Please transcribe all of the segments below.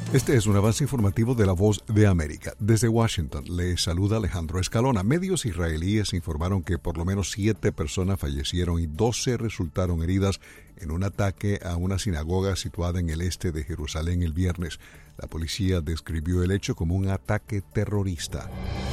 Este es un avance informativo de La Voz de América. Desde Washington, le saluda Alejandro Escalona. Medios israelíes informaron que por lo menos 7 personas fallecieron y 12 resultaron heridas en un ataque a una sinagoga situada en el este de Jerusalén el viernes. La policía describió el hecho como un ataque terrorista.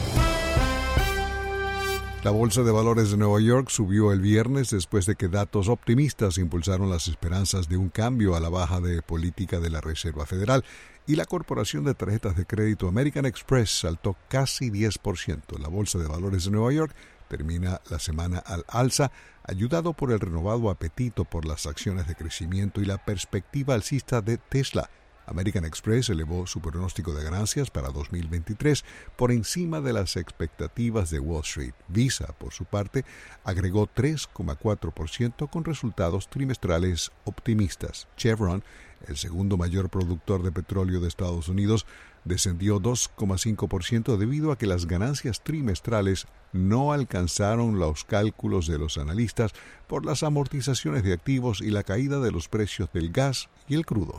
La Bolsa de Valores de Nueva York subió el viernes después de que datos optimistas impulsaron las esperanzas de un cambio a la baja de política de la Reserva Federal, y la corporación de tarjetas de crédito American Express saltó casi 10%. La Bolsa de Valores de Nueva York termina la semana al alza, ayudado por el renovado apetito por las acciones de crecimiento y la perspectiva alcista de Tesla. American Express elevó su pronóstico de ganancias para 2023 por encima de las expectativas de Wall Street. Visa, por su parte, agregó 3,4% con resultados trimestrales optimistas. Chevron, el segundo mayor productor de petróleo de Estados Unidos, descendió 2,5% debido a que las ganancias trimestrales no alcanzaron los cálculos de los analistas por las amortizaciones de activos y la caída de los precios del gas y el crudo.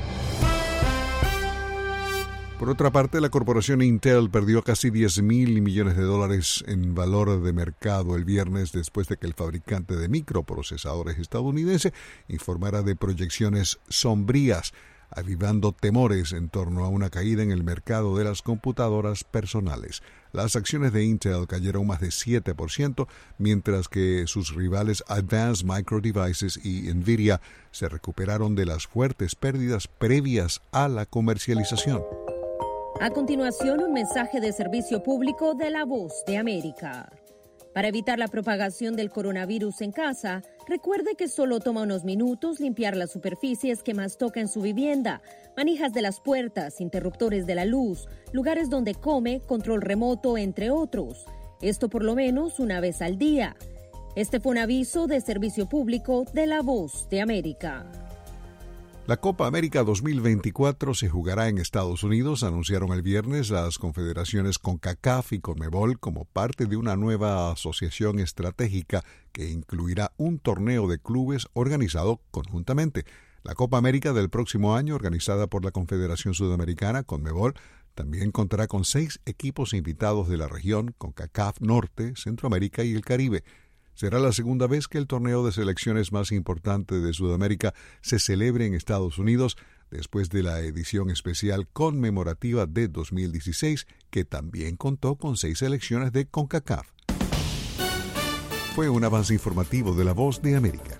Por otra parte, la corporación Intel perdió casi $10,000 millones en valor de mercado el viernes después de que el fabricante de microprocesadores estadounidense informara de proyecciones sombrías, avivando temores en torno a una caída en el mercado de las computadoras personales. Las acciones de Intel cayeron más de 7%, mientras que sus rivales Advanced Micro Devices y Nvidia se recuperaron de las fuertes pérdidas previas a la comercialización. A continuación, un mensaje de servicio público de La Voz de América. Para evitar la propagación del coronavirus en casa, recuerde que solo toma unos minutos limpiar las superficies que más toca en su vivienda, manijas de las puertas, interruptores de la luz, lugares donde come, control remoto, entre otros. Esto por lo menos una vez al día. Este fue un aviso de servicio público de La Voz de América. La Copa América 2024 se jugará en Estados Unidos, anunciaron el viernes las confederaciones CONCACAF y CONMEBOL como parte de una nueva asociación estratégica que incluirá un torneo de clubes organizado conjuntamente. La Copa América del próximo año, organizada por la Confederación Sudamericana, CONMEBOL, también contará con 6 equipos invitados de la región, CONCACAF Norte, Centroamérica y el Caribe. Será la segunda vez que el torneo de selecciones más importante de Sudamérica se celebre en Estados Unidos, después de la edición especial conmemorativa de 2016, que también contó con 6 selecciones de CONCACAF. Fue un avance informativo de La Voz de América.